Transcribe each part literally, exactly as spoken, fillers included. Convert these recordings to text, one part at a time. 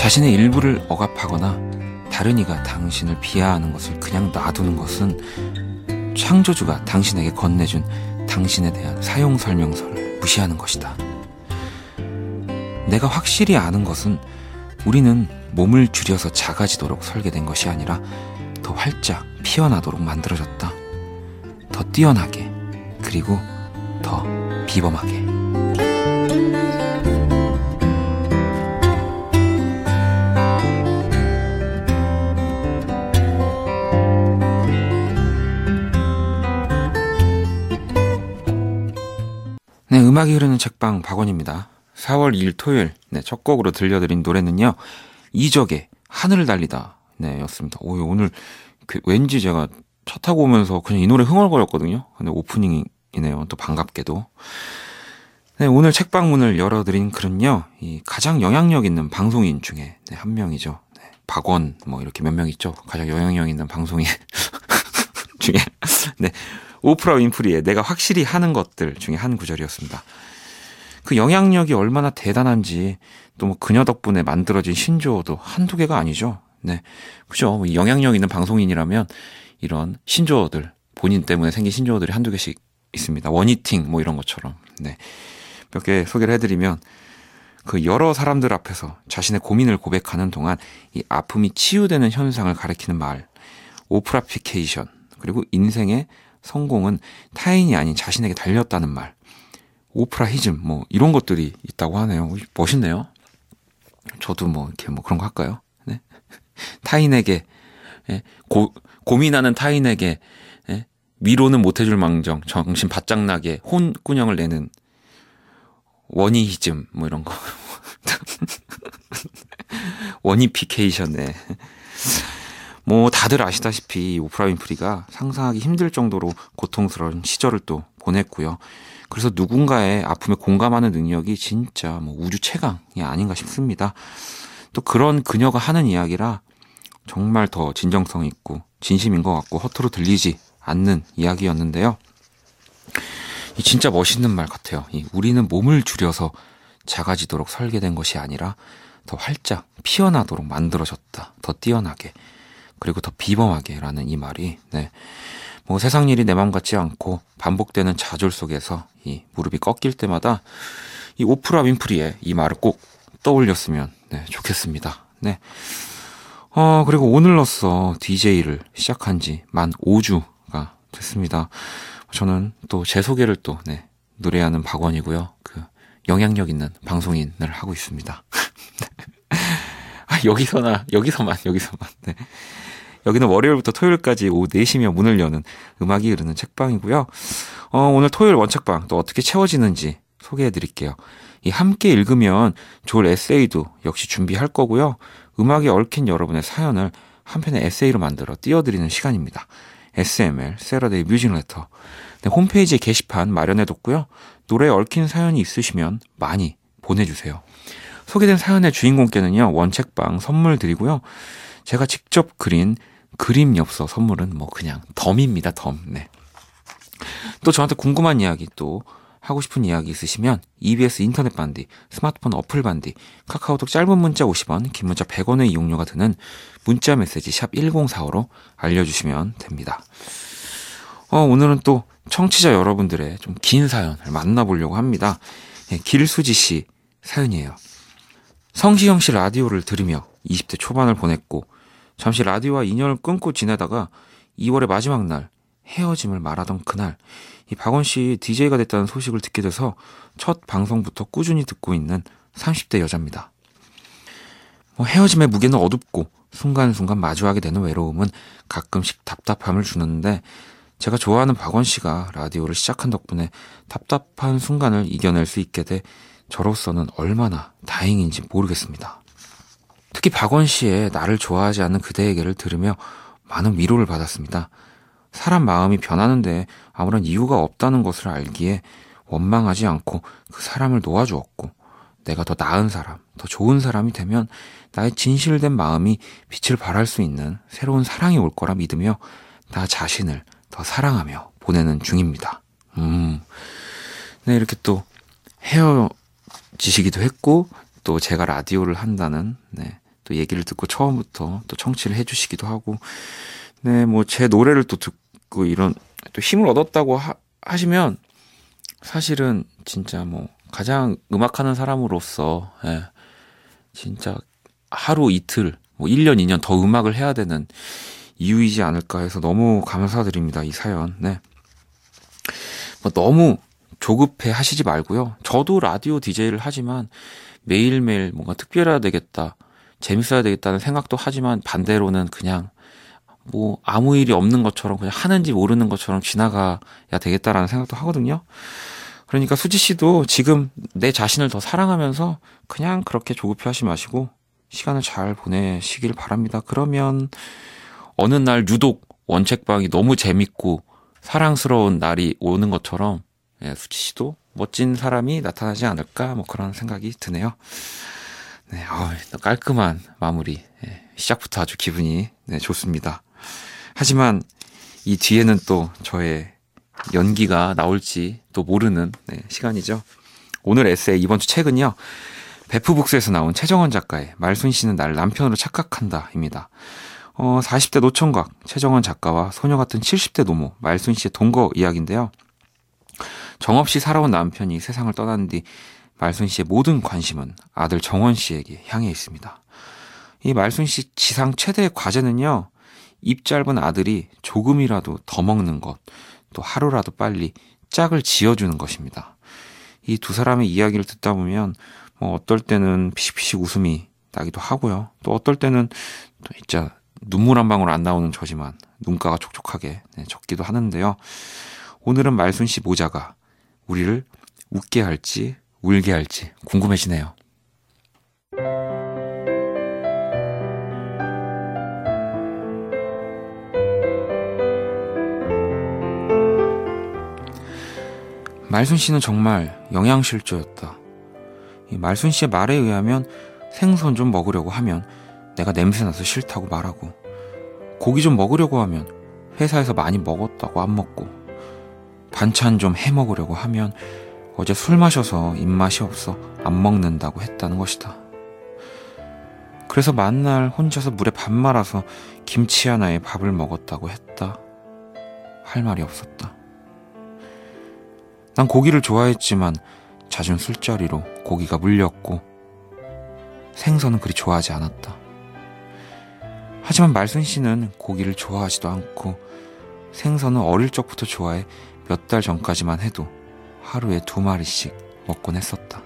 자신의 일부를 억압하거나 다른 이가 당신을 비하하는 것을 그냥 놔두는 것은 창조주가 당신에게 건네준 당신에 대한 사용 설명서를 무시하는 것이다. 내가 확실히 아는 것은 우리는 몸을 줄여서 작아지도록 설계된 것이 아니라 더 활짝 피어나도록 만들어졌다. 더 뛰어나게, 그리고 더 비범하게. 네, 음악이 흐르는 책방 박원입니다. 사월 이일 토요일, 네, 첫 곡으로 들려드린 노래는요, 이적의 하늘을 달리다, 네, 였습니다. 오, 오늘 그, 왠지 제가 차 타고 오면서 그냥 이 노래 흥얼거렸거든요. 근데 오프닝이네요. 또 반갑게도. 네, 오늘 책방 문을 열어드린 글은요, 이 가장 영향력 있는 방송인 중에 네, 한 명이죠. 네, 박원, 뭐 이렇게 몇 명 있죠. 가장 영향력 있는 방송인 중에, 네, 오프라 윈프리의 내가 확실히 하는 것들 중에 한 구절이었습니다. 그 영향력이 얼마나 대단한지, 또 뭐 그녀 덕분에 만들어진 신조어도 한두 개가 아니죠. 네, 그죠. 영향력 있는 방송인이라면 이런 신조어들, 본인 때문에 생긴 신조어들이 한두 개씩 있습니다. 원히팅 뭐 이런 것처럼. 네, 몇 개 소개를 해드리면, 그 여러 사람들 앞에서 자신의 고민을 고백하는 동안 이 아픔이 치유되는 현상을 가리키는 말, 오프라피케이션, 그리고 인생의 성공은 타인이 아닌 자신에게 달렸다는 말, 오프라히즘, 뭐 이런 것들이 있다고 하네요. 멋있네요. 저도 뭐 이렇게 뭐 그런 거 할까요? 네, 타인에게, 예, 고, 고민하는 타인에게, 예, 위로는 못해줄 망정 정신 바짝 나게 혼꾸녕을 내는 원히히즘, 뭐 이런 거. 원히피케이션에. 뭐 다들 아시다시피 오프라 윈프리가 상상하기 힘들 정도로 고통스러운 시절을 또 보냈고요. 그래서 누군가의 아픔에 공감하는 능력이 진짜 뭐 우주 최강이 아닌가 싶습니다. 또 그런 그녀가 하는 이야기라 정말 더 진정성 있고 진심인 것 같고 허투루 들리지 않는 이야기였는데요. 이 진짜 멋있는 말 같아요. 이 우리는 몸을 줄여서 작아지도록 설계된 것이 아니라 더 활짝 피어나도록 만들어졌다. 더 뛰어나게, 그리고 더 비범하게라는 이 말이, 네, 뭐 세상 일이 내 맘 같지 않고 반복되는 좌절 속에서 이 무릎이 꺾일 때마다 이 오프라 윈프리의 이 말을 꼭 떠올렸으면, 네, 좋겠습니다. 네. 어, 그리고 오늘로써 디제이를 시작한 지 만 오 주가 됐습니다. 저는 또 제 소개를 또, 네, 노래하는 박원이고요. 그 영향력 있는 방송인을 하고 있습니다. 아, 여기서나, 여기서만, 여기서만. 네. 여기는 월요일부터 토요일까지 오후 네 시면 문을 여는 음악이 흐르는 책방이고요. 어, 오늘 토요일 원책방 또 어떻게 채워지는지 소개해 드릴게요. 이 함께 읽으면 좋을 에세이도 역시 준비할 거고요. 음악에 얽힌 여러분의 사연을 한 편의 에세이로 만들어 띄워드리는 시간입니다. 에스엠엘, 세러데이 뮤직 레터. 네, 홈페이지에 게시판 마련해뒀고요. 노래에 얽힌 사연이 있으시면 많이 보내주세요. 소개된 사연의 주인공께는요, 원책방 선물 드리고요. 제가 직접 그린 그림 엽서 선물은 뭐 그냥 덤입니다, 덤. 네. 또 저한테 궁금한 이야기, 또 하고 싶은 이야기 있으시면 이비에스 인터넷 반디, 스마트폰 어플 반디, 카카오톡 짧은 문자 오십 원, 긴 문자 백 원의 이용료가 드는 문자 메시지 샵 일공사오로 알려주시면 됩니다. 어, 오늘은 또 청취자 여러분들의 좀 긴 사연을 만나보려고 합니다. 네, 길수지 씨 사연이에요. 성시경 씨 라디오를 들으며 이십 대 초반을 보냈고 잠시 라디오와 인연을 끊고 지내다가 이월의 마지막 날 헤어짐을 말하던 그날 이 박원 씨 디제이가 됐다는 소식을 듣게 돼서 첫 방송부터 꾸준히 듣고 있는 삼십 대 여자입니다. 뭐 헤어짐의 무게는 어둡고 순간순간 마주하게 되는 외로움은 가끔씩 답답함을 주는데 제가 좋아하는 박원 씨가 라디오를 시작한 덕분에 답답한 순간을 이겨낼 수 있게 돼 저로서는 얼마나 다행인지 모르겠습니다. 특히 박원 씨의 나를 좋아하지 않는 그대에게를 들으며 많은 위로를 받았습니다. 사람 마음이 변하는데 아무런 이유가 없다는 것을 알기에 원망하지 않고 그 사람을 놓아주었고 내가 더 나은 사람, 더 좋은 사람이 되면 나의 진실된 마음이 빛을 발할 수 있는 새로운 사랑이 올 거라 믿으며 나 자신을 더 사랑하며 보내는 중입니다. 음, 네, 이렇게 또 헤어지시기도 했고 또 제가 라디오를 한다는, 네, 또 얘기를 듣고 처음부터 또 청취를 해주시기도 하고, 네, 뭐 제 노래를 또 듣고 이런 또 힘을 얻었다고 하, 하시면 사실은 진짜 뭐 가장 음악하는 사람으로서 예, 진짜 하루 이틀 뭐 일 년 이 년 더 음악을 해야 되는 이유이지 않을까 해서 너무 감사드립니다. 이 사연. 네. 뭐 너무 조급해 하시지 말고요. 저도 라디오 디제이를 하지만 매일매일 뭔가 특별해야 되겠다, 재밌어야 되겠다는 생각도 하지만 반대로는 그냥 뭐 아무 일이 없는 것처럼 그냥 하는지 모르는 것처럼 지나가야 되겠다라는 생각도 하거든요. 그러니까 수지 씨도 지금 내 자신을 더 사랑하면서 그냥 그렇게 조급해 하지 마시고 시간을 잘 보내시길 바랍니다. 그러면 어느 날 유독 원책방이 너무 재밌고 사랑스러운 날이 오는 것처럼 예, 수지 씨도 멋진 사람이 나타나지 않을까 뭐 그런 생각이 드네요. 네, 어, 깔끔한 마무리. 예, 시작부터 아주 기분이 네, 좋습니다. 하지만 이 뒤에는 또 저의 연기가 나올지 또 모르는 네, 시간이죠. 오늘 에세이 이번 주 책은요, 베프북스에서 나온 최정원 작가의 말순 씨는 날 남편으로 착각한다입니다. 어, 사십 대 노총각 최정원 작가와 소녀 같은 칠십 대 노모 말순 씨의 동거 이야기인데요. 정없이 살아온 남편이 세상을 떠난 뒤 말순 씨의 모든 관심은 아들 정원 씨에게 향해 있습니다. 이 말순 씨 지상 최대의 과제는요, 입 짧은 아들이 조금이라도 더 먹는 것, 또 하루라도 빨리 짝을 지어주는 것입니다. 이 두 사람의 이야기를 듣다 보면 뭐 어떨 때는 피식피식 웃음이 나기도 하고요. 또 어떨 때는 또 진짜 눈물 한 방울 안 나오는 저지만 눈가가 촉촉하게 네, 적기도 하는데요. 오늘은 말순 씨 모자가 우리를 웃게 할지 울게 할지 궁금해지네요. 말순 씨는 정말 영양실조였다. 이 말순 씨의 말에 의하면 생선 좀 먹으려고 하면 내가 냄새나서 싫다고 말하고, 고기 좀 먹으려고 하면 회사에서 많이 먹었다고 안 먹고, 반찬 좀 해 먹으려고 하면 어제 술 마셔서 입맛이 없어 안 먹는다고 했다는 것이다. 그래서 만날 혼자서 물에 밥 말아서 김치 하나에 밥을 먹었다고 했다. 할 말이 없었다. 난 고기를 좋아했지만 잦은 술자리로 고기가 물렸고 생선은 그리 좋아하지 않았다. 하지만 말순 씨는 고기를 좋아하지도 않고 생선은 어릴 적부터 좋아해 몇 달 전까지만 해도 하루에 두 마리씩 먹곤 했었다.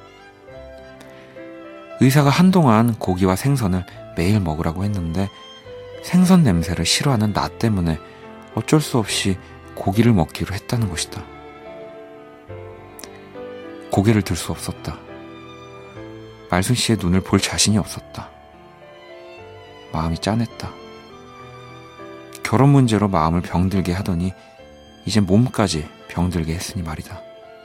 의사가 한동안 고기와 생선을 매일 먹으라고 했는데 생선 냄새를 싫어하는 나 때문에 어쩔 수 없이 고기를 먹기로 했다는 것이다. 고개를 들 수 없었다. 말순 씨의 눈을 볼 자신이 없었다. 마음이 짠했다. 결혼 문제로 마음을 병들게 하더니 이제 몸까지 병들게 했으니 말이다.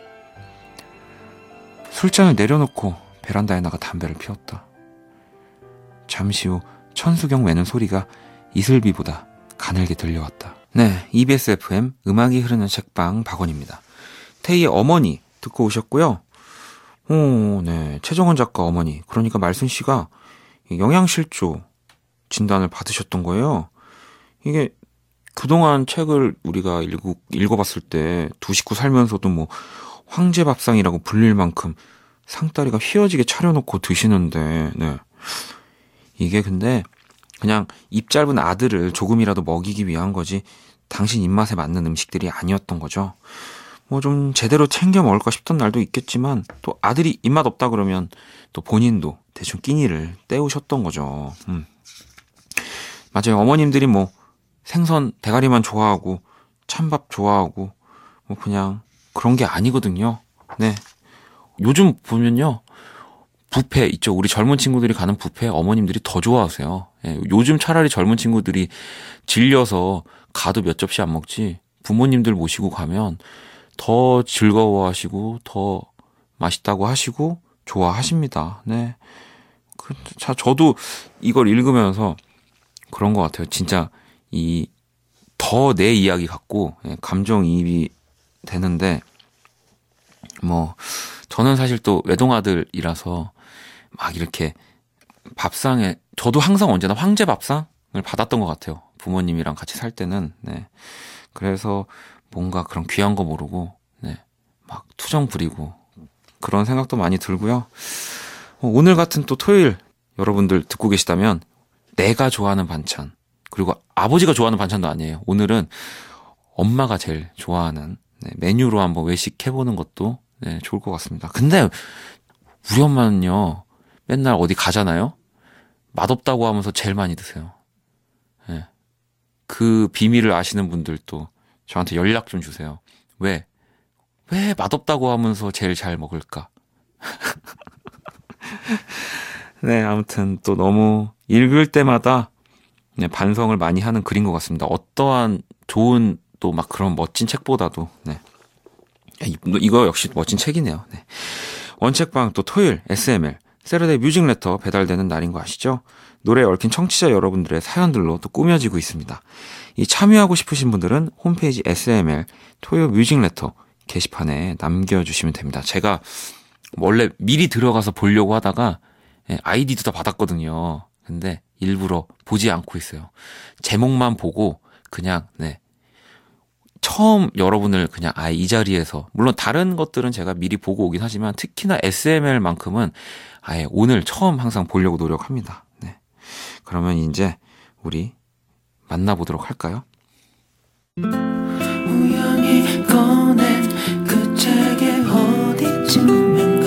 술잔을 내려놓고 베란다에 나가 담배를 피웠다. 잠시 후 천수경 외는 소리가 이슬비보다 가늘게 들려왔다. 네, 이비에스 에프엠 음악이 흐르는 책방 박원입니다. 태희의 어머니 듣고 오셨고요. 오, 네, 최정원 작가 어머니, 그러니까 말순 씨가 영양실조 진단을 받으셨던 거예요. 이게 그동안 책을 우리가 읽고, 읽어봤을 때 두 식구 살면서도 뭐 황제밥상이라고 불릴 만큼 상다리가 휘어지게 차려놓고 드시는데, 네, 이게 근데 그냥 입 짧은 아들을 조금이라도 먹이기 위한 거지 당신 입맛에 맞는 음식들이 아니었던 거죠. 뭐 좀 제대로 챙겨 먹을까 싶던 날도 있겠지만 또 아들이 입맛 없다 그러면 또 본인도 대충 끼니를 때우셨던 거죠. 음. 맞아요. 어머님들이 뭐 생선 대가리만 좋아하고 찬밥 좋아하고 뭐 그냥 그런 게 아니거든요. 네. 요즘 보면요, 뷔페 있죠. 우리 젊은 친구들이 가는 뷔페 어머님들이 더 좋아하세요. 예, 요즘 차라리 젊은 친구들이 질려서 가도 몇 접시 안 먹지 부모님들 모시고 가면 더 즐거워하시고 더 맛있다고 하시고 좋아하십니다. 네. 그, 자, 저도 이걸 읽으면서 그런 것 같아요. 진짜 이 더 내 이야기 같고 감정이입이 되는데, 뭐 저는 사실 또 외동아들이라서 막 이렇게 밥상에, 저도 항상 언제나 황제 밥상을 받았던 것 같아요. 부모님이랑 같이 살 때는. 네. 그래서 뭔가 그런 귀한 거 모르고, 네. 막 투정 부리고, 그런 생각도 많이 들고요. 오늘 같은 또 토요일, 여러분들 듣고 계시다면, 내가 좋아하는 반찬, 그리고 아버지가 좋아하는 반찬도 아니에요. 오늘은 엄마가 제일 좋아하는 네, 메뉴로 한번 외식해보는 것도 네, 좋을 것 같습니다. 근데 우리 엄마는요, 맨날 어디 가잖아요? 맛없다고 하면서 제일 많이 드세요. 네. 그 비밀을 아시는 분들도 저한테 연락 좀 주세요. 왜? 왜 맛없다고 하면서 제일 잘 먹을까? 네, 아무튼 또 너무 읽을 때마다 네, 반성을 많이 하는 글인 것 같습니다. 어떠한 좋은 또 막 그런 멋진 책보다도 네. 이거 역시 멋진 책이네요. 네. 원책방 또 토요일 에스엠엘 세러데이 뮤직 레터 배달되는 날인 거 아시죠? 노래에 얽힌 청취자 여러분들의 사연들로 또 꾸며지고 있습니다. 이 참여하고 싶으신 분들은 홈페이지 에스엠엘 토요 뮤직 레터 게시판에 남겨주시면 됩니다. 제가 원래 미리 들어가서 보려고 하다가 아이디도 다 받았거든요. 근데 일부러 보지 않고 있어요. 제목만 보고 그냥 네 처음 여러분을 그냥 아 이 자리에서, 물론 다른 것들은 제가 미리 보고 오긴 하지만 특히나 에스엠엘만큼은 아예 오늘 처음 항상 보려고 노력합니다. 네. 그러면 이제 우리 만나보도록 할까요? 우연히 꺼낸 그 책의 어디쯤인가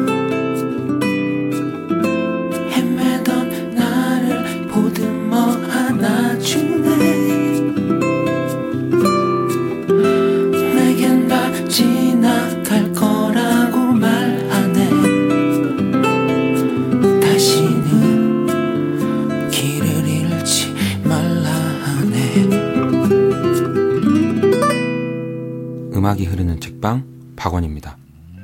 헤매던 나를 보듬어 안아주네. 내겐 다 지나갈 거라고 말하네. 다시는 길을 잃지 말라 하네. 음악이 흐르는 책방 박원입니다.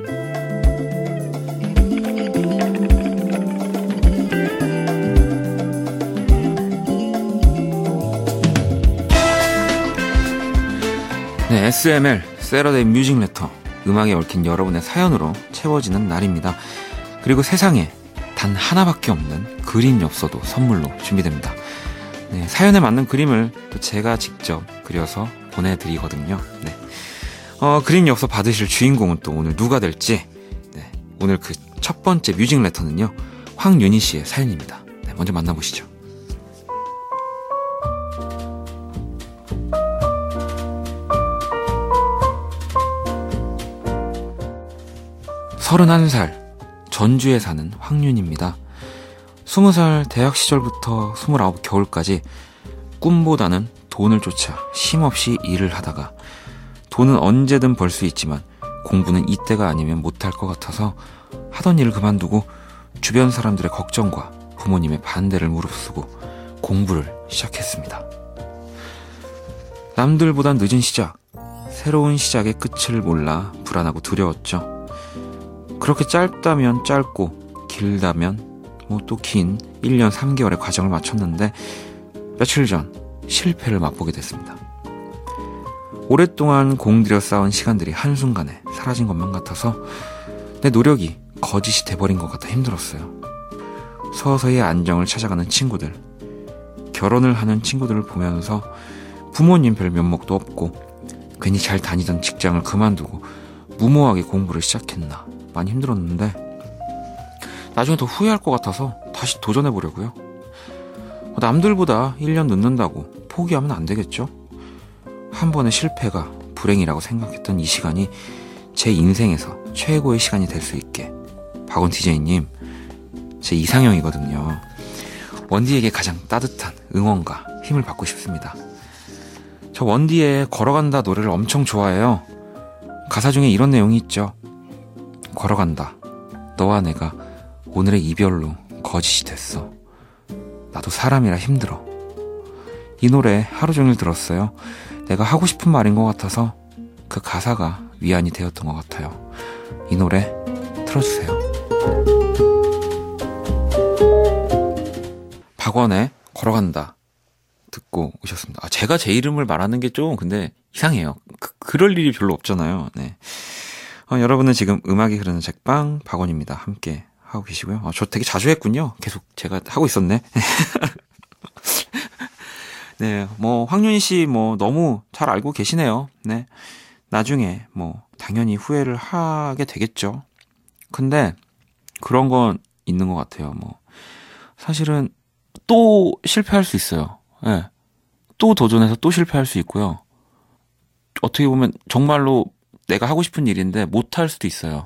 네, 에스엠엘 세러데이 뮤직 레터, 음악에 얽힌 여러분의 사연으로 채워지는 날입니다. 그리고 세상에 단 하나밖에 없는 그림 엽서도 선물로 준비됩니다. 네, 사연에 맞는 그림을 또 제가 직접 그려서 보내드리거든요. 네. 어, 그림 엽서 받으실 주인공은 또 오늘 누가 될지, 네, 오늘 그 첫 번째 뮤직 레터는요, 황윤희 씨의 사연입니다. 네, 먼저 만나보시죠. 서른한 살, 전주에 사는 황윤입니다. 스무 살 대학 시절부터 스물아홉 겨울까지 꿈보다는 돈을 쫓아 쉼없이 일을 하다가 돈은 언제든 벌 수 있지만 공부는 이때가 아니면 못할 것 같아서 하던 일을 그만두고 주변 사람들의 걱정과 부모님의 반대를 무릅쓰고 공부를 시작했습니다. 남들보단 늦은 시작, 새로운 시작의 끝을 몰라 불안하고 두려웠죠. 그렇게 짧다면 짧고 길다면 뭐 또 긴 일 년 삼 개월의 과정을 마쳤는데 며칠 전 실패를 맛보게 됐습니다. 오랫동안 공들여 쌓은 시간들이 한순간에 사라진 것만 같아서 내 노력이 거짓이 돼버린 것 같아 힘들었어요. 서서히 안정을 찾아가는 친구들, 결혼을 하는 친구들을 보면서 부모님 별 면목도 없고 괜히 잘 다니던 직장을 그만두고 무모하게 공부를 시작했나 많이 힘들었는데 나중에 더 후회할 것 같아서 다시 도전해보려고요. 남들보다 일 년 늦는다고 포기하면 안 되겠죠? 한 번의 실패가 불행이라고 생각했던 이 시간이 제 인생에서 최고의 시간이 될 수 있게 박원 디제이님, 제 이상형이거든요. 원디에게 가장 따뜻한 응원과 힘을 받고 싶습니다. 저 원디의 걸어간다 노래를 엄청 좋아해요. 가사 중에 이런 내용이 있죠. 걸어간다. 너와 내가 오늘의 이별로 거짓이 됐어. 나도 사람이라 힘들어. 이 노래 하루 종일 들었어요. 내가 하고 싶은 말인 것 같아서 그 가사가 위안이 되었던 것 같아요. 이 노래 틀어주세요. 박원의 걸어간다 듣고 오셨습니다. 아, 제가 제 이름을 말하는 게 좀 근데 이상해요. 그, 그럴 일이 별로 없잖아요. 네. 어, 여러분은 지금 음악이 흐르는 책방 박원입니다. 함께 하고 계시고요. 아, 저 되게 자주 했군요. 계속 제가 하고 있었네. 네, 뭐 황윤희 씨 뭐 너무 잘 알고 계시네요. 네, 나중에 뭐 당연히 후회를 하게 되겠죠. 근데 그런 건 있는 것 같아요. 뭐 사실은 또 실패할 수 있어요. 네, 또 도전해서 또 실패할 수 있고요. 어떻게 보면 정말로 내가 하고 싶은 일인데 못할 수도 있어요.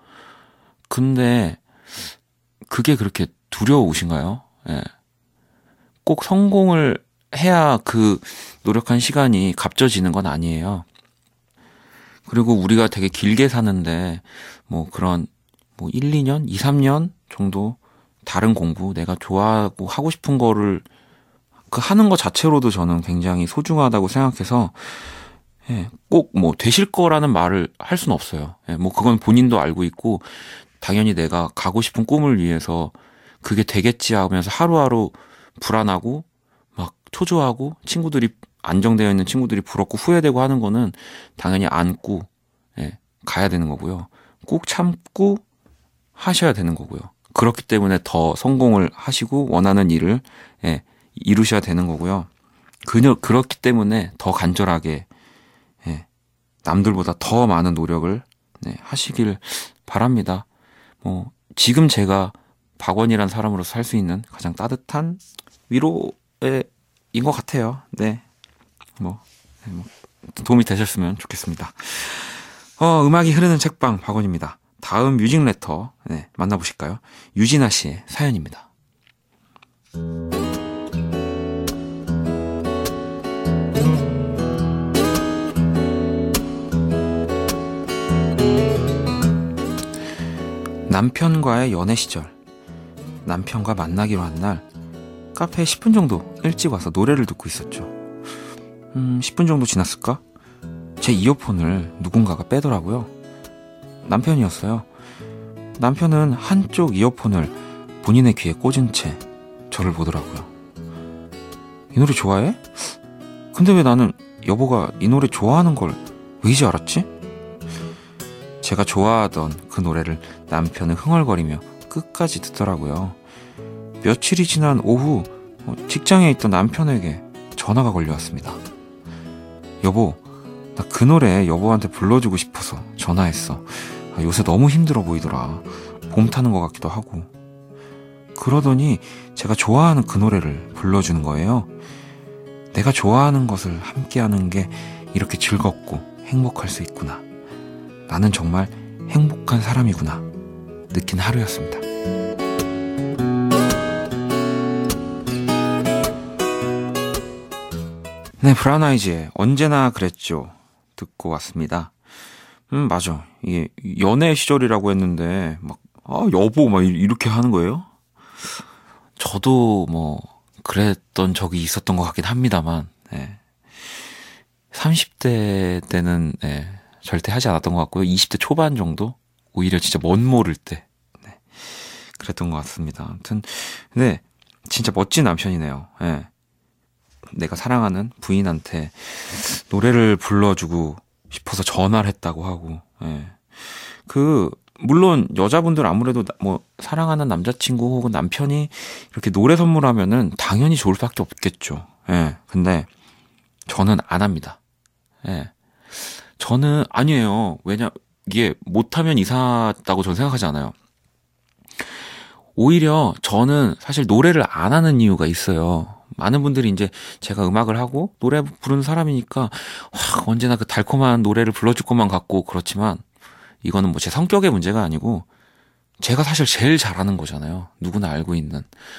근데 그게 그렇게 두려우신가요? 예. 꼭 성공을 해야 그 노력한 시간이 값져지는 건 아니에요. 그리고 우리가 되게 길게 사는데 뭐 그런 뭐 일, 이 년, 이, 삼 년 정도 다른 공부 내가 좋아하고 하고 싶은 거를 그 하는 것 자체로도 저는 굉장히 소중하다고 생각해서 예, 꼭 뭐 되실 거라는 말을 할 수는 없어요. 예, 뭐 그건 본인도 알고 있고 당연히 내가 가고 싶은 꿈을 위해서 그게 되겠지 하면서 하루하루 불안하고 막 초조하고 친구들이 안정되어 있는 친구들이 부럽고 후회되고 하는 거는 당연히 안고 예, 가야 되는 거고요. 꼭 참고 하셔야 되는 거고요. 그렇기 때문에 더 성공을 하시고 원하는 일을 예, 이루셔야 되는 거고요. 그녀 그렇기 때문에 더 간절하게 예, 남들보다 더 많은 노력을 네, 하시길 바랍니다. 뭐 지금 제가 박원이란 사람으로서 살 수 있는 가장 따뜻한 위로인 것 같아요. 네, 뭐, 네, 뭐 도움이 되셨으면 좋겠습니다. 어, 음악이 흐르는 책방 박원입니다. 다음 뮤직 레터 네, 만나보실까요? 유진아 씨의 사연입니다. 남편과의 연애 시절, 남편과 만나기로 한 날 카페에 십 분 정도 일찍 와서 노래를 듣고 있었죠. 음, 십 분 정도 지났을까? 제 이어폰을 누군가가 빼더라고요. 남편이었어요. 남편은 한쪽 이어폰을 본인의 귀에 꽂은 채 저를 보더라고요. 이 노래 좋아해? 근데 왜 나는 여보가 이 노래 좋아하는 걸 왜 이제 알았지? 제가 좋아하던 그 노래를 남편은 흥얼거리며 끝까지 듣더라고요. 며칠이 지난 오후 직장에 있던 남편에게 전화가 걸려왔습니다. 여보, 나 그 노래 여보한테 불러주고 싶어서 전화했어. 요새 너무 힘들어 보이더라. 봄 타는 것 같기도 하고. 그러더니 제가 좋아하는 그 노래를 불러주는 거예요. 내가 좋아하는 것을 함께하는 게 이렇게 즐겁고 행복할 수 있구나. 나는 정말 행복한 사람이구나 느낀 하루였습니다. 네, 브라운 아이즈의 언제나 그랬죠 듣고 왔습니다. 음, 맞아. 이게 연애 시절이라고 했는데 막 아, 여보 막 이렇게 하는 거예요? 저도 뭐 그랬던 적이 있었던 것 같긴 합니다만 네. 삼십 대 때는 네, 절대 하지 않았던 것 같고요. 이십 대 초반 정도? 오히려 진짜 멋 모를 때 네, 그랬던 것 같습니다. 아무튼 근데 진짜 멋진 남편이네요. 네. 내가 사랑하는 부인한테 노래를 불러주고 싶어서 전화를 했다고 하고 네. 그 물론 여자분들 아무래도 뭐 사랑하는 남자친구 혹은 남편이 이렇게 노래 선물하면은 당연히 좋을 수밖에 없겠죠. 예. 근데 저는 안 합니다. 예. 저는 아니에요. 왜냐 이게 못하면 이상하다고 저는 생각하지 않아요. 오히려 저는 사실 노래를 안 하는 이유가 있어요. 많은 분들이 이제 제가 음악을 하고 노래 부르는 사람이니까 와, 언제나 그 달콤한 노래를 불러줄 것만 같고 그렇지만 이거는 뭐 제 성격의 문제가 아니고 제가 사실 제일 잘하는 거잖아요. 누구나 알고 있는.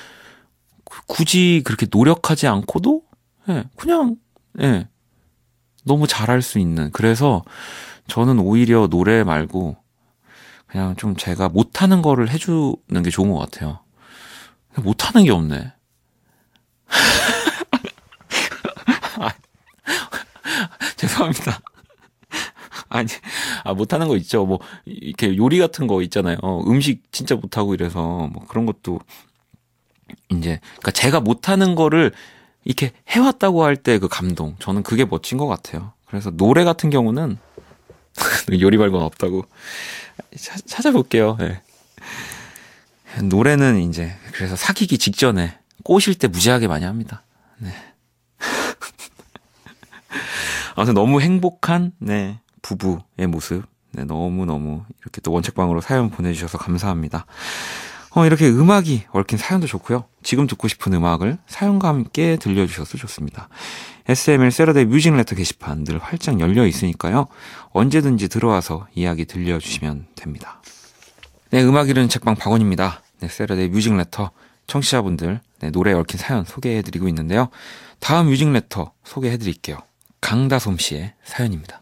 굳이 그렇게 노력하지 않고도 예, 그냥 예, 너무 잘할 수 있는. 그래서 저는 오히려 노래 말고 그냥 좀 제가 못하는 거를 해주는 게 좋은 것 같아요. 못하는 게 없네. 아, 죄송합니다. 아니, 아, 못하는 거 있죠. 뭐, 이렇게 요리 같은 거 있잖아요. 어, 음식 진짜 못하고 이래서, 뭐 그런 것도, 이제, 그니까 제가 못하는 거를 이렇게 해왔다고 할 때 그 감동. 저는 그게 멋진 것 같아요. 그래서 노래 같은 경우는, 요리 말고는 없다고. 찾, 찾아볼게요. 네. 노래는 이제 그래서 사귀기 직전에 꼬실 때 무지하게 많이 합니다. 네. 아무튼 너무 행복한 네 부부의 모습 네, 너무너무 이렇게 또 원책방으로 사연 보내주셔서 감사합니다. 어, 이렇게 음악이 얽힌 사연도 좋고요. 지금 듣고 싶은 음악을 사연과 함께 들려주셔서 좋습니다. 에스엠엘 세러데이 뮤직레터 게시판 늘 활짝 열려 있으니까요. 언제든지 들어와서 이야기 들려주시면 됩니다. 네, 음악 이르는 책방 박원입니다. 네, 세러데이 뮤직레터 청취자분들 네, 노래에 얽힌 사연 소개해드리고 있는데요. 다음 뮤직레터 소개해드릴게요. 강다솜 씨의 사연입니다.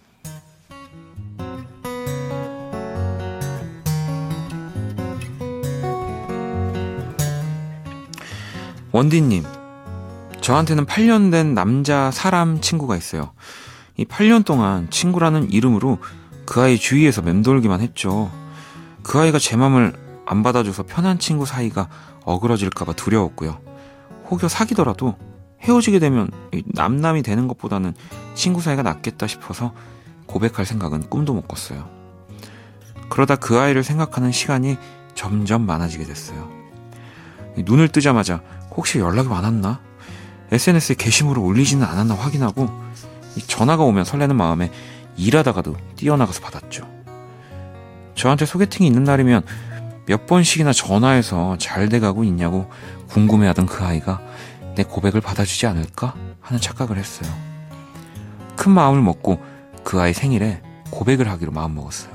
원디님, 저한테는 팔 년 된 남자 사람 친구가 있어요. 이 팔 년 동안 친구라는 이름으로 그 아이 주위에서 맴돌기만 했죠. 그 아이가 제 맘을 안 받아줘서 편한 친구 사이가 어그러질까봐 두려웠고요. 혹여 사귀더라도 헤어지게 되면 남남이 되는 것보다는 친구 사이가 낫겠다 싶어서 고백할 생각은 꿈도 못 꿨어요. 그러다 그 아이를 생각하는 시간이 점점 많아지게 됐어요. 눈을 뜨자마자 혹시 연락이 많았나? 에스엔에스에 게시물을 올리지는 않았나 확인하고 전화가 오면 설레는 마음에 일하다가도 뛰어나가서 받았죠. 저한테 소개팅이 있는 날이면 몇 번씩이나 전화해서 잘 돼가고 있냐고 궁금해하던 그 아이가 내 고백을 받아주지 않을까 하는 착각을 했어요. 큰 마음을 먹고 그 아이 생일에 고백을 하기로 마음먹었어요.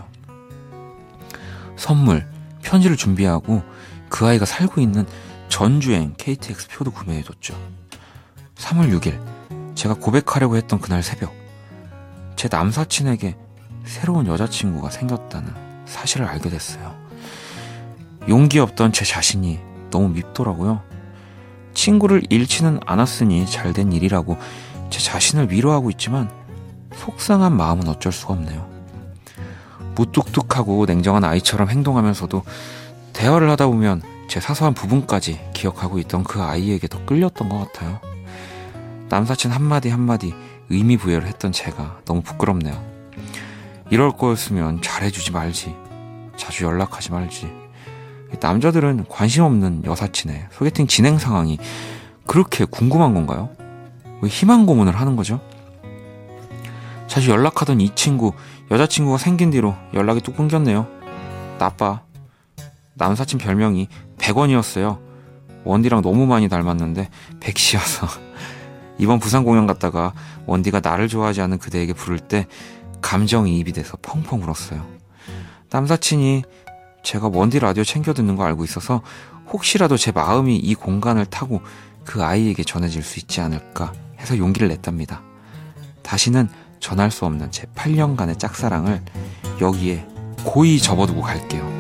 선물, 편지를 준비하고 그 아이가 살고 있는 전주행 케이티엑스 표도 구매해줬죠. 삼월 육일 제가 고백하려고 했던 그날 새벽, 제 남사친에게 새로운 여자친구가 생겼다는 사실을 알게 됐어요. 용기 없던 제 자신이 너무 밉더라고요. 친구를 잃지는 않았으니 잘된 일이라고 제 자신을 위로하고 있지만 속상한 마음은 어쩔 수가 없네요. 무뚝뚝하고 냉정한 아이처럼 행동하면서도 대화를 하다 보면 제 사소한 부분까지 기억하고 있던 그 아이에게 더 끌렸던 것 같아요. 남사친 한마디 한마디 의미 부여를 했던 제가 너무 부끄럽네요. 이럴 거였으면 잘해주지 말지, 자주 연락하지 말지. 남자들은 관심 없는 여사친의 소개팅 진행 상황이 그렇게 궁금한 건가요? 왜 희망 고문을 하는 거죠? 자주 연락하던 이 친구, 여자친구가 생긴 뒤로 연락이 또 끊겼네요. 나빠. 남사친 별명이 백원이었어요. 원디랑 너무 많이 닮았는데 백씨여서 이번 부산 공연 갔다가 원디가 나를 좋아하지 않는 그대에게 부를 때 감정이입이 돼서 펑펑 울었어요. 남사친이 제가 원디 라디오 챙겨 듣는 거 알고 있어서 혹시라도 제 마음이 이 공간을 타고 그 아이에게 전해질 수 있지 않을까 해서 용기를 냈답니다. 다시는 전할 수 없는 제 팔 년간의 짝사랑을 여기에 고이 접어두고 갈게요.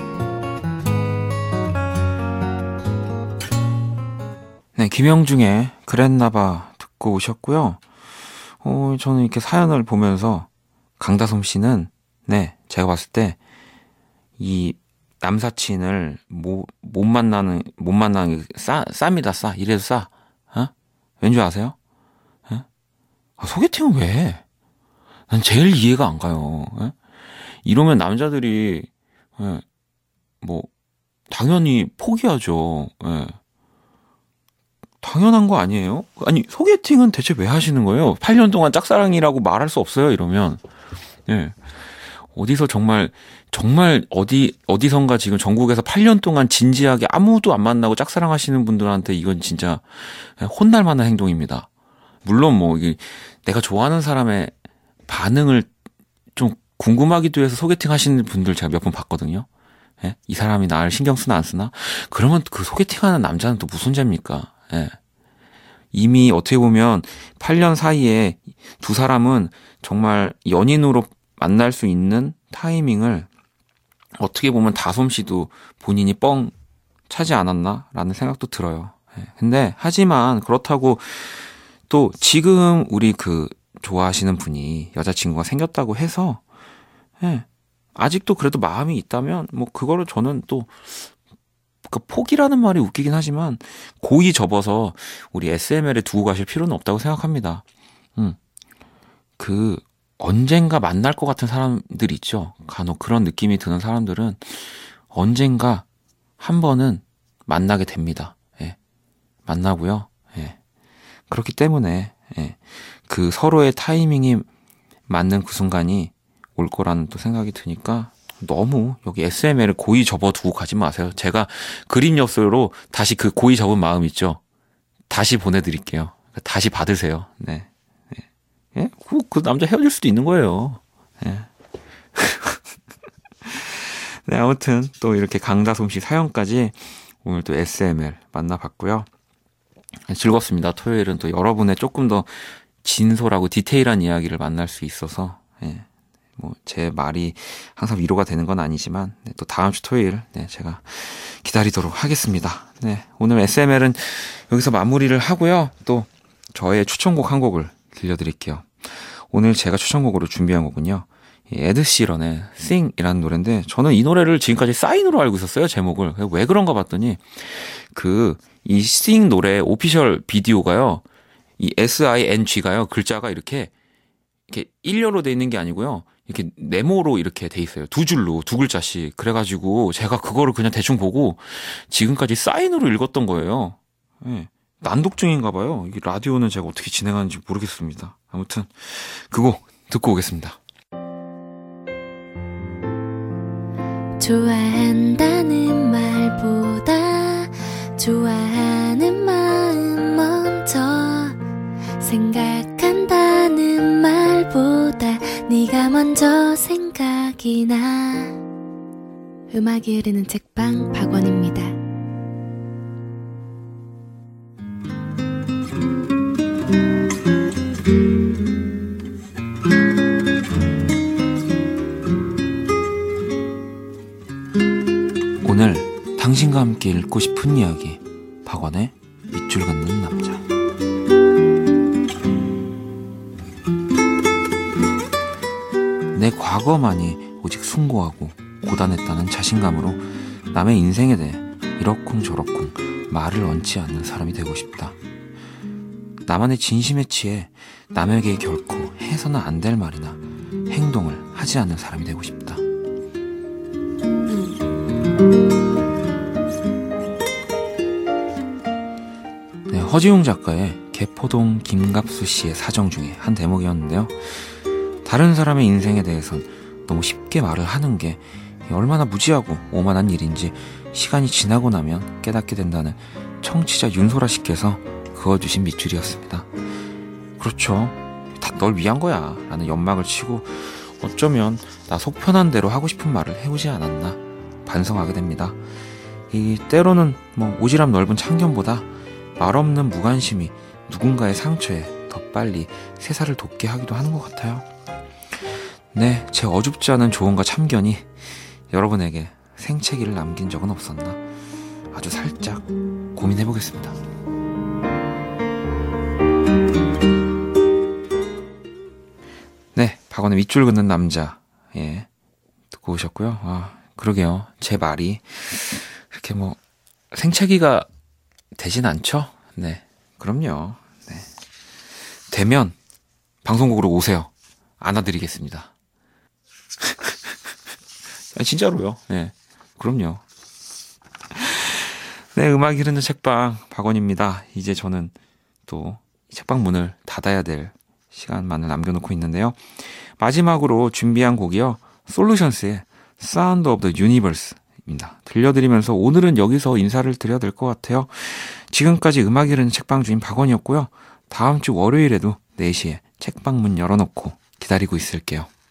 네, 김영중의 그랬나봐 듣고 오셨고요. 어, 저는 이렇게 사연을 보면서 강다솜 씨는 네, 제가 봤을 때 이 남사친을 못, 못 만나는, 못 만나는 게 싸, 쌉니다, 싸. 이래도 싸. 어? 왠지 아세요? 어? 아, 소개팅은 왜? 난 제일 이해가 안 가요. 어? 이러면 남자들이, 예, 뭐, 당연히 포기하죠. 예. 당연한 거 아니에요? 아니, 소개팅은 대체 왜 하시는 거예요? 팔 년 동안 짝사랑이라고 말할 수 없어요, 이러면. 예. 어디서 정말, 정말 어디, 어디선가 지금 전국에서 팔 년 동안 진지하게 아무도 안 만나고 짝사랑 하시는 분들한테 이건 진짜 혼날 만한 행동입니다. 물론 뭐, 이게 내가 좋아하는 사람의 반응을 좀 궁금하기도 해서 소개팅 하시는 분들 제가 몇 번 봤거든요. 예? 이 사람이 나를 신경 쓰나 안 쓰나? 그러면 그 소개팅 하는 남자는 또 무슨 죄입니까? 예. 이미 어떻게 보면 팔 년 사이에 두 사람은 정말 연인으로 만날 수 있는 타이밍을 어떻게 보면 다솜 씨도 본인이 뻥 차지 않았나라는 생각도 들어요. 예. 근데 하지만 그렇다고 또 지금 우리 그 좋아하시는 분이 여자친구가 생겼다고 해서 예. 아직도 그래도 마음이 있다면 뭐 그거를 저는 또 그 포기라는 말이 웃기긴 하지만 고이 접어서 우리 에스엠엘에 두고 가실 필요는 없다고 생각합니다. 음. 그 언젠가 만날 것 같은 사람들 있죠. 간혹 그런 느낌이 드는 사람들은 언젠가 한 번은 만나게 됩니다. 예. 만나고요. 예. 그렇기 때문에 예. 그 서로의 타이밍이 맞는 그 순간이 올 거라는 또 생각이 드니까 너무 여기 에스엠엘을 고이 접어두고 가지 마세요. 제가 그림 엽서로 다시 그 고이 접은 마음 있죠? 다시 보내드릴게요. 다시 받으세요. 네. 네. 예? 그, 그 남자 헤어질 수도 있는 거예요. 예. 네, 아무튼 또 이렇게 강다솜 씨 사연까지 오늘 또 에스엠엘 만나봤고요. 즐겁습니다. 토요일은 또 여러분의 조금 더 진솔하고 디테일한 이야기를 만날 수 있어서 예. 뭐 제 말이 항상 위로가 되는 건 아니지만 네, 또 다음 주 토요일 네, 제가 기다리도록 하겠습니다. 네, 오늘 에스엠엘은 여기서 마무리를 하고요. 또 저의 추천곡 한 곡을 들려드릴게요. 오늘 제가 추천곡으로 준비한 곡은요. 에드 시런의 Sing이라는 노래인데 저는 이 노래를 지금까지 사인으로 알고 있었어요. 제목을. 왜 그런가 봤더니 그 이 Sing 노래 오피셜 비디오가요. 이 에스아이엔지가요. 글자가 이렇게 이렇게 일렬로 돼 있는 게 아니고요. 이렇게 네모로 이렇게 돼 있어요. 두 줄로 두 글자씩. 그래가지고 제가 그거를 그냥 대충 보고 지금까지 사인으로 읽었던 거예요. 네. 난독증인가 봐요. 이 라디오는 제가 어떻게 진행하는지 모르겠습니다. 아무튼 그 곡 듣고 오겠습니다. 좋아한다는 말보다 좋아하는 마음 먼저 생각한다는 말보다 네가 먼저 생각이 나. 음악이 흐르는 책방 박원입니다. 오늘 당신과 함께 읽고 싶은 이야기 박원의 밑줄 긋는 남자. 내 과거만이 오직 숭고하고 고단했다는 자신감으로 남의 인생에 대해 이러쿵저러쿵 말을 얹지 않는 사람이 되고 싶다. 나만의 진심에 취해 남에게 결코 해서는 안 될 말이나 행동을 하지 않는 사람이 되고 싶다. 네, 허지웅 작가의 개포동 김갑수 씨의 사정 중에 한 대목이었는데요. 다른 사람의 인생에 대해선 너무 쉽게 말을 하는 게 얼마나 무지하고 오만한 일인지 시간이 지나고 나면 깨닫게 된다는 청취자 윤소라 씨께서 그어주신 밑줄이었습니다. 그렇죠. 다 널 위한 거야 라는 연막을 치고 어쩌면 나 속 편한 대로 하고 싶은 말을 해오지 않았나 반성하게 됩니다. 이 때로는 뭐 오지랖 넓은 참견보다 말없는 무관심이 누군가의 상처에 더 빨리 새살을 돋게 하기도 하는 것 같아요. 네, 제 어줍지 않은 조언과 참견이 여러분에게 생채기를 남긴 적은 없었나 아주 살짝 고민해보겠습니다. 네, 박원의 밑줄 긋는 남자 예 듣고 오셨고요. 아, 그러게요. 제 말이 이렇게 뭐 생채기가 되진 않죠? 네, 그럼요. 네. 되면 방송국으로 오세요. 안아드리겠습니다. 진짜로요. 네, 그럼요. 네, 음악이 흐르는 책방 박원입니다. 이제 저는 또 책방 문을 닫아야 될 시간만을 남겨놓고 있는데요. 마지막으로 준비한 곡이요. 솔루션스의 Sound of the Universe입니다. 들려드리면서 오늘은 여기서 인사를 드려야 될 것 같아요. 지금까지 음악이 흐르는 책방 주인 박원이었고요. 다음 주 월요일에도 네 시에 책방 문 열어놓고 기다리고 있을게요.